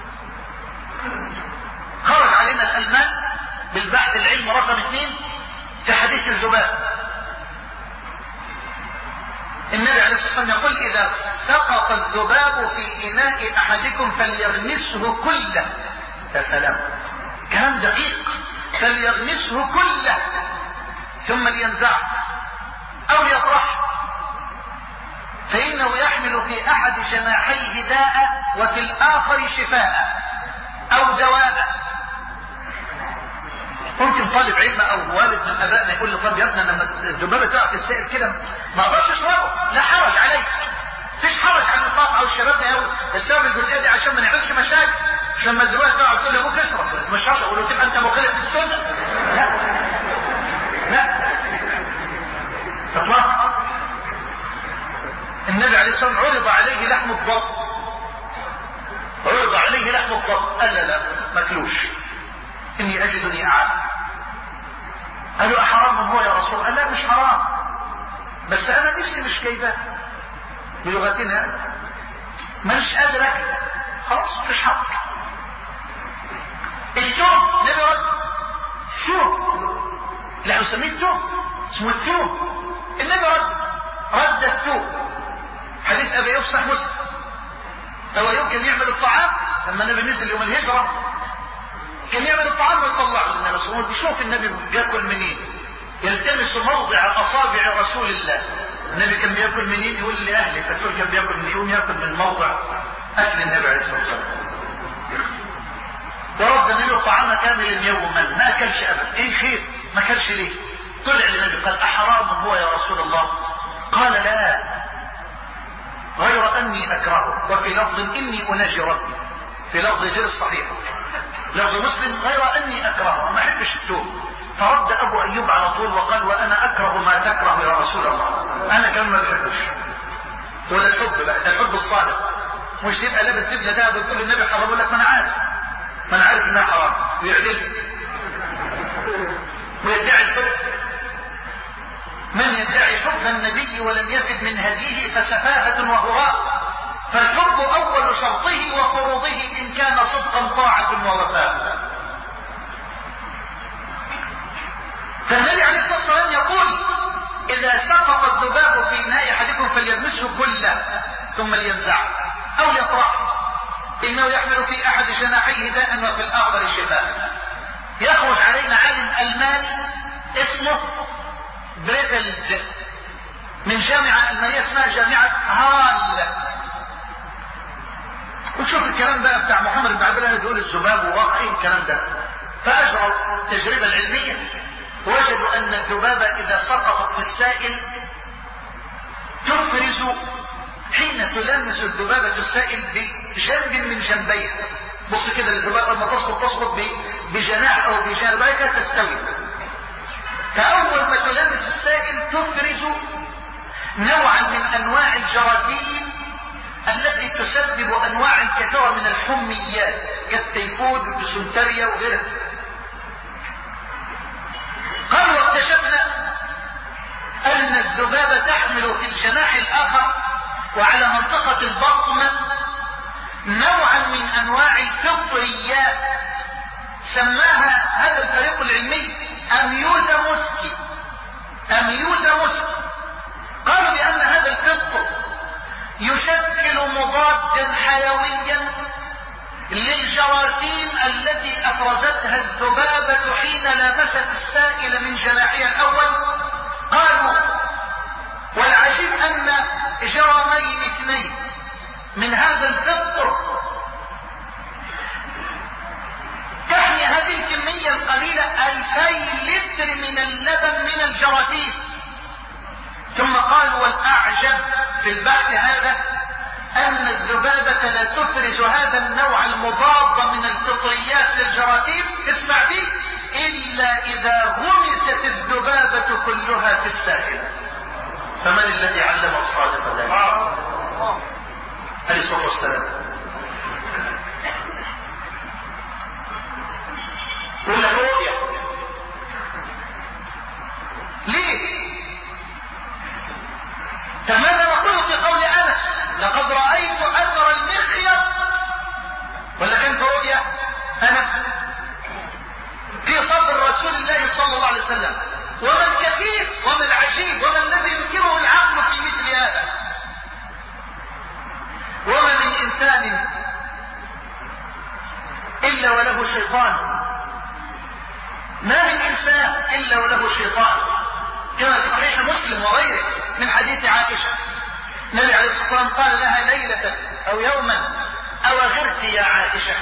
خرج علينا الألمان بالبحث العلمي رقم 2 في حديث الذباب. النبي عليه الصلاة والسلام يقول إذا سقط الذباب في إناء أحدكم فليغمسه كله. يا سلام، كلام دقيق. فليغمسه كله ثم لينزعه أو يطرحه، فإنه يحمل في أحد جناحيه داء وفي الآخر شفاء أو دواء. ممكن طالب علم أو والد من أبائنا يقول لطالب يا ابني لما الذبابة تقع في السائل كده ما أقدرش أشربه، لا حرج عليك، مفيش حرج على النطاق أو الشباب أو السبب الجزئية دي عشان ما مش لما دلوقتي تقعد تقول لابوك اشرب مش هشرب ولو تبقى انت مخالف للسنه. لا لا تطلع. النبي عليه الصلاه والسلام عرض عليه لحم الضب، عرض عليه لحم الضب قال لا ماكلوش اني اجدني اعلم. قالوا احرام هو يا رسول الله؟ قال لا مش حرام بس انا نفسي مش جايباه بلغتنا مش قادر اكل خلاص مش حق. التوم نبي رد شو لا نسميه التوم اسمه التوم. النبي رد التوم. حديث ابي يصح مسلم هو يمكن يعمل الطعام لما النبي نزل يوم الهجره كان يعمل الطعام ويطلعه للنبي صلى الله عليه وسلم. شوف النبي بياكل منين، يلتمس موضع اصابع رسول الله. النبي كان بياكل منين؟ يقول لاهله فتقول كان بياكل منين؟ يقوم ياكل من موضع اكل النبي عليه الصلاه والسلام. ورد منه طعام كامل يوما ما اكلش ابدا. ايه خير ما اكلش ليه؟ طلع للنبي قال احرام هو يا رسول الله؟ قال لا غير اني اكرهه. وفي لفظ اني اناجي ربي، في لفظ غير الصحيح لفظ مسلم غير اني اكرهه ما احبش التوم. فرد ابو ايوب على طول وقال وانا اكره ما تكره يا رسول الله. انا كمان ما بحبش. وده الحب بقى، ده الحب الصادق. مش تبقى لابس دبله ده بتقول للنبي حرام يقول لك ما انا عارف انها حرام ويعدل ويدعي الحب. من يدعي حب النبي ولم يفد من هديه فسفاهة وهراء. فالحب اول شرطه وفروضه ان كان صدقا طاعة ووفاء. فالنبي عليه الصلاة والسلام يقول اذا سقط الذباب في اناء احدكم فليلمسه كله ثم لينزعه او يطرحه انه يحمل في احد جناحيه داء وفي الاخر شفاء. يخرج علينا عالم الماني اسمه بريفلد من جامعة المانية اسمها جامعة هال. وشوف الكلام بقى بتاع محمد بن عبد الله يقول الذباب وواقعي الكلام ده. فاجروا التجربة العلمية وجدوا ان الذبابة اذا سقطت في السائل تفرز حين تلامس الذبابة السائل بجنب من جنبيها. بص كده الذبابة لما تسقط بجناح او بجانبيها تستوي. فاول ما تلامس السائل تفرز نوعا من انواع الجراثيم التي تسبب انواع كثيرة من الحميات كالتيفود والديسنتريا وغيرها. قالوا واكتشفنا ان الذبابة تحمل في الجناح الاخر وعلى منطقة البطن نوعا من انواع الفطريات سماها هذا الفريق العلمي اميوزا موسكي. قالوا بان هذا الفطر يشكل مضادا حيويا للجراثيم التي افرزتها الذبابة حين لامست السائل من جناحها الاول. قالوا والعجيب ان جرامين اثنين من هذا الفطر تحمي هذه الكمية القليلة 2000 لتر من اللبن من الجراثيم. ثم قالوا والاعجب في البحث هذا ان الذبابة لا تفرز هذا النوع المضاد من الفطريات للجراثيم اسمع دي الا اذا غمست الذبابة كلها في السائل. فمن الذي علم الصادق ذلك؟ عليه الصلاة والسلام. ولا رؤية ليه؟ فماذا نقول في قول انس لقد رأيت اثر المخيط؟ ولا كان في رؤية انس في صدر رسول الله صلى الله عليه وسلم؟ وما الكثير وما العجيب وما الذي ينكره العقل في مثل هذا؟ وما من انسان الا وله شيطان، ما من انسان الا وله شيطان، كما في صحيح مسلم وغيره من حديث عائشة النبي عليه الصلاة والسلام قال لها ليلة او يوما او غرت يا عائشة.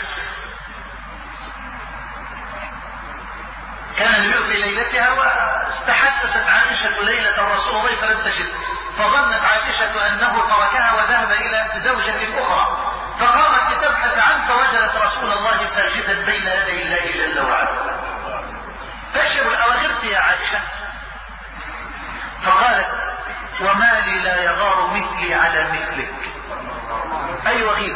كان النبي في ليلتها واستحسست عائشة ليلة رسول الله فلم تجد، فظنت عائشة انه تركها وذهب الى زوجة اخرى، فقامت لتبحث عنه فوجدت رسول الله ساجدا بين يدي الله جل وعلا. بشر الأواخر يا عائشة. فقالت وما لي لا يغار مثلي على مثلك. أي وغير.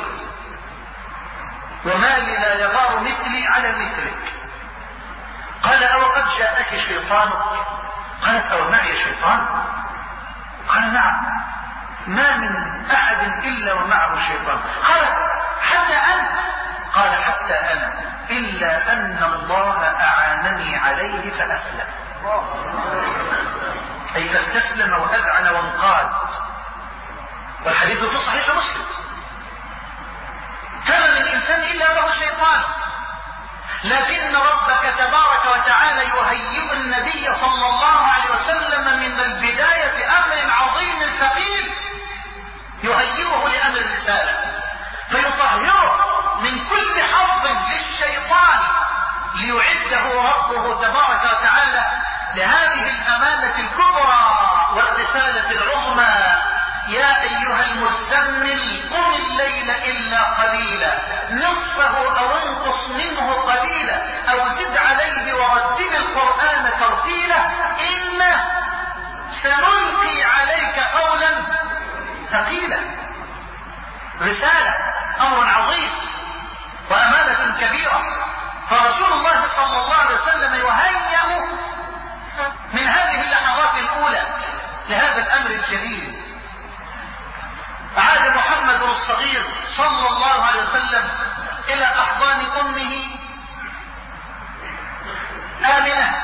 وما لي لا يغار مثلي على مثلك. قال أو قد جاءك شيطانك؟ قالت أو معي شيطان؟ قال نعم ما من أحد إلا ومعه شيطان. قالت حتى أنت؟ قال حتى أنا إلا أن الله أعانني عليه فأسلم. أي فاستسلم وأذعن وانقاد. والحديث في صحيح مسلم. كما من إنسان إلا له شيطان، لكن ربك تبارك وتعالى يهيئ النبي صلى الله عليه وسلم من البداية أمر عظيم ثقيل يهيئه لأمر الرسالة، فيطهره من كل حظ للشيطان ليعده ربه تبارك وتعالى لهذه الأمانة الكبرى والرسالة العظمى. يا أيها المزمل قم الليل إلا قليلا نصفه أو انقص منه قليلا أو زد عليه ورتل القرآن ترتيلا إنا سنلقي عليك قولا ثقيلا. رسالة أمر عظيم وأمانة كبيرة. فرسول الله صلى الله عليه وسلم يهيأ من هذه اللحظات الأولى لهذا الأمر الجليل. عاد محمد الصغير صلى الله عليه وسلم إلى أحضان أمه آمنة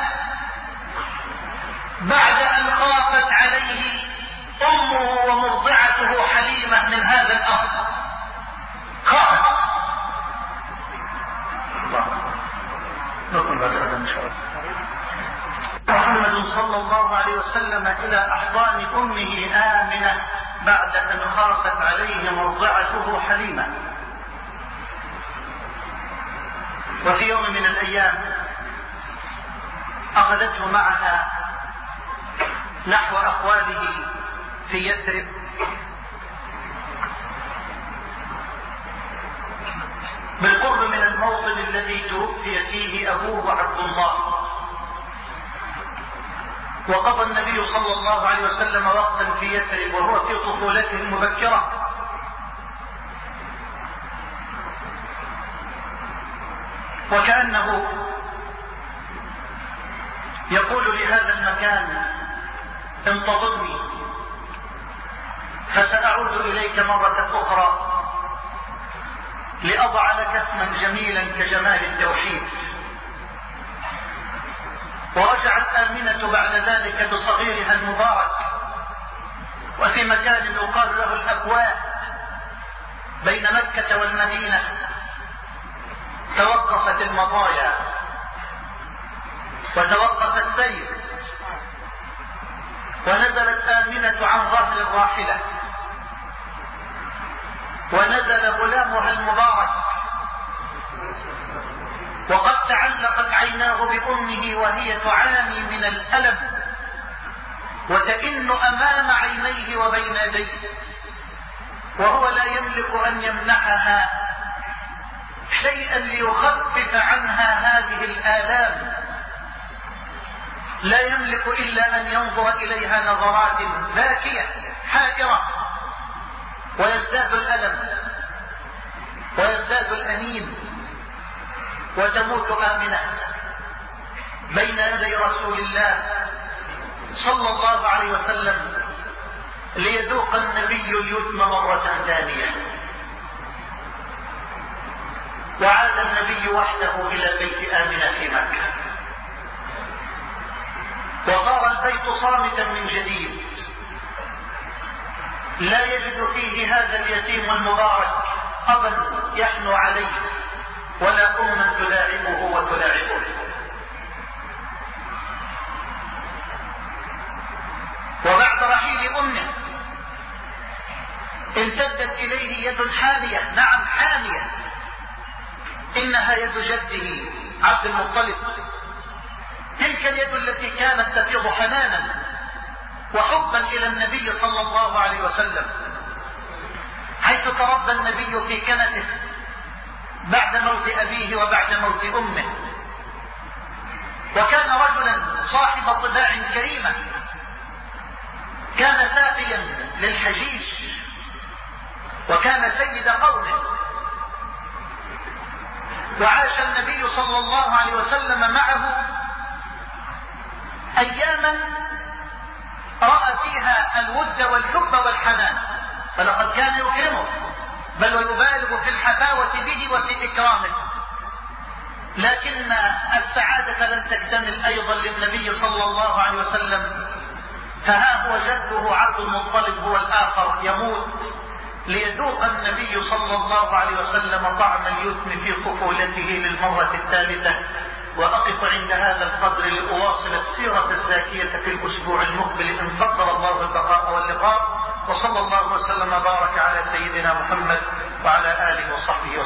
بعد أن خافت عليه أمه ومرضعته حليمة من هذا الأمر. خافت. محمد صلى الله عليه وسلم إلى أحضان أمه آمنة بعد أن خافت عليه مرضعته حليمة. وفي يوم من الأيام أخذته معها نحو أخواله في يثرب بالقرب من الموطن الذي توفي فيه أبوه عبد الله. وقضى النبي صلى الله عليه وسلم وقتا في يثرب وهو في طفولته المبكرة. وكأنه يقول لهذا المكان انتظرني فسأعود إليك مرة أخرى لأضع لك اسما جميلا كجمال التوحيد. ورجعت آمنة بعد ذلك بصغيرها المبارك وفي مكان يقال له الأكواد بين مكة والمدينة. توقفت المطايا وتوقف السير ونزلت آمنة عن ظهر الراحلة ونزل غلامها المبارك وقد تعلقت عيناه بأمه وهي تعاني من الألم وتئن أمام عينيه وبين يديه وهو لا يملك أن يمنحها شيئا ليخفف عنها هذه الآلام. لا يملك إلا أن ينظر إليها نظرات باكية حائرة ويزداد الألم ويزداد الأنين وتموت آمنة بين يدي رسول الله صلى الله عليه وسلم ليذوق النبي اليتم مرة ثانية. وعاد النبي وحده إلى بيت آمنة في مكة وصار البيت صامتا من جديد لا يجد فيه هذا اليتيم المبارك أبا يحنو عليه ولا أما تلاعبه وتلاعبه. وبعد رحيل أمه امتدت إليه يد حانية. نعم حانية. إنها يد جده عبد المطلب. تلك اليد التي كانت تفيض حنانا وحبا إلى النبي صلى الله عليه وسلم حيث تربى النبي في كنفه بعد موت أبيه وبعد موت أمه. وكان رجلا صاحب طباع كريمة، كان ساقيا للحجيج، وكان سيد قومه. وعاش النبي صلى الله عليه وسلم معه أياما رأى فيها الود والحب والحنان، فلقد كان يكرمه بل ويبالغ في الحفاوة به وفي إكرامه. لكن السعادة لن تكتمل أيضا للنبي صلى الله عليه وسلم، فها هو جده عبد المطلب هو الآخر يموت، ليذوق النبي صلى الله عليه وسلم طعم اليتم في طفولته للمرة الثالثة. وأقف عند هذا القدر لأواصل السيرة الزاكية في الأسبوع المقبل إن قدر الله البقاء واللقاء. وصلى الله وسلم وبارك على سيدنا محمد وعلى آله وصحبه